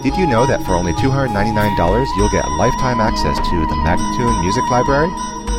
Did you know that for only $299 you'll get lifetime access to the Magnatune Music Library?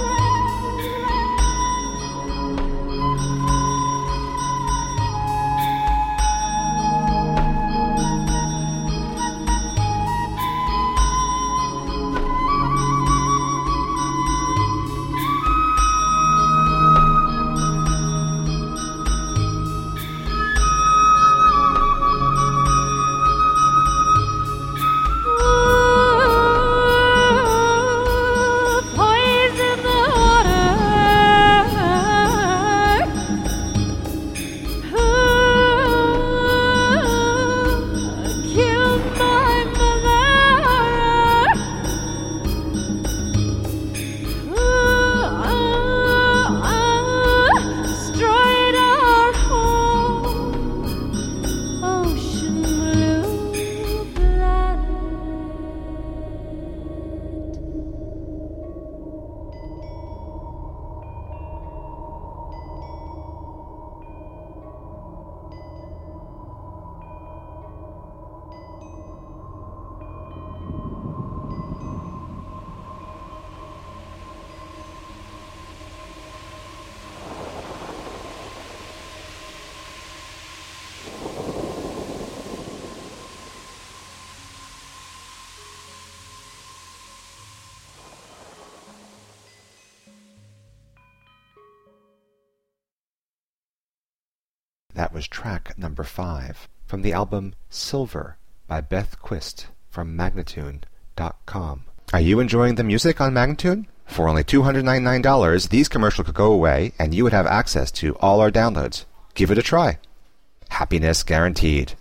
That was track number 5 from the album Silver by Beth Quist from Magnatune.com. Are you enjoying the music on Magnatune? For only $299, these commercials could go away and you would have access to all our downloads. Give it a try. Happiness guaranteed.